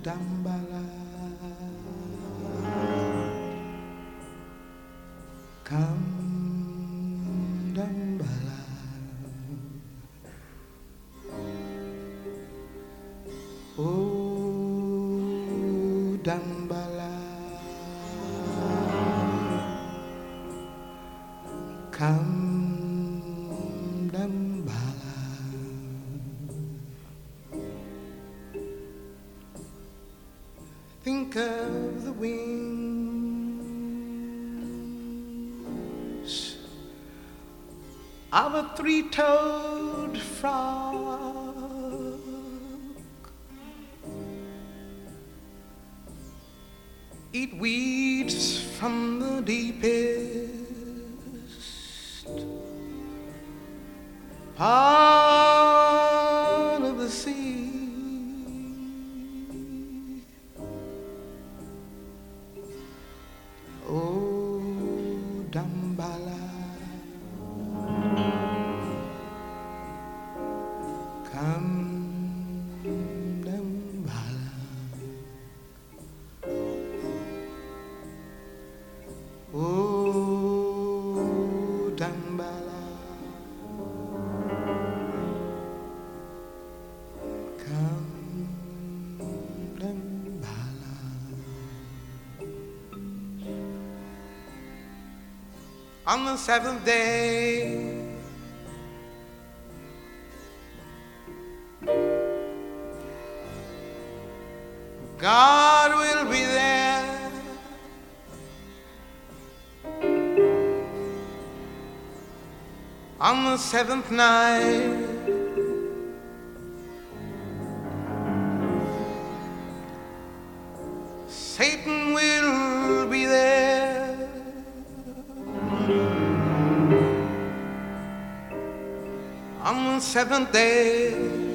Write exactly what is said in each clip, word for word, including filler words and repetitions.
Dambala, come Dambala, oh Dambala, come Dambala, think of the wings of a three-toed frog, eat weeds from the deepest part of the sea. Oh, Dambala, come Dambala, oh Dambala, come Dambala. On the seventh day, God will be there. On the seventh night, Satan will be there. On the seventh day,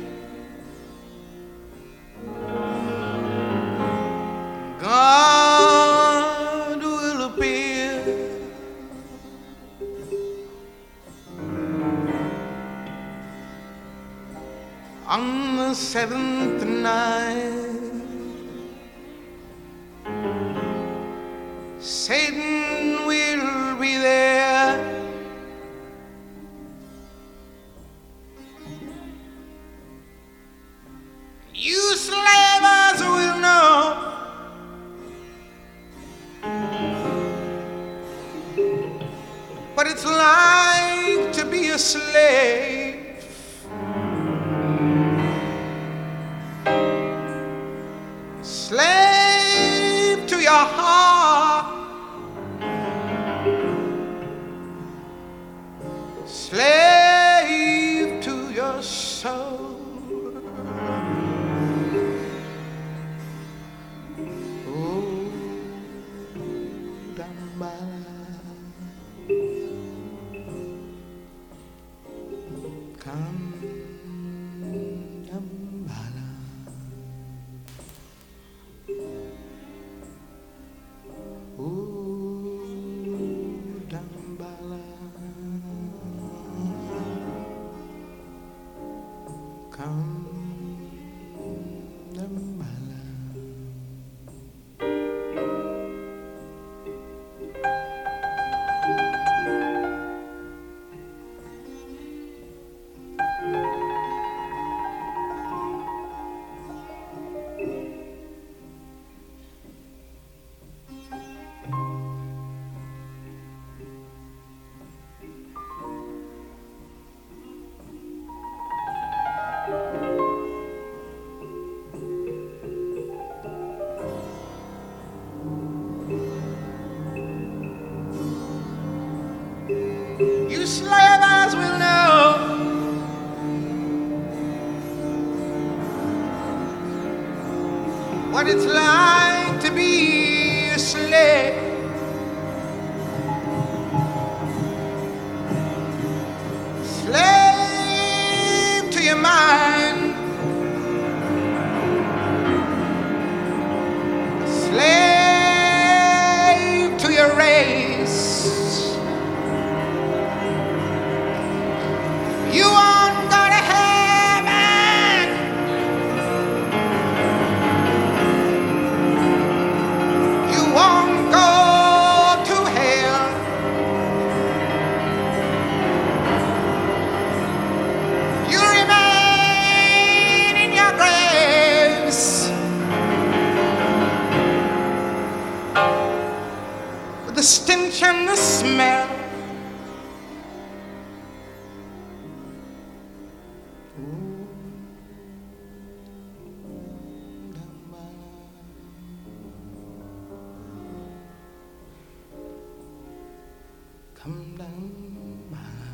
God will appear. On the seventh night, Satan will be there. You slavers will know what it's like to be a slave. Slave to your heart, slave to your soul. Oh, Dambala, come Dambala, oh Dambala, come Dambala. You slavers will know what it's like to be a slave. Slave to your mind, slave to your race. You won't go to heaven the stench and the smell. Come down by.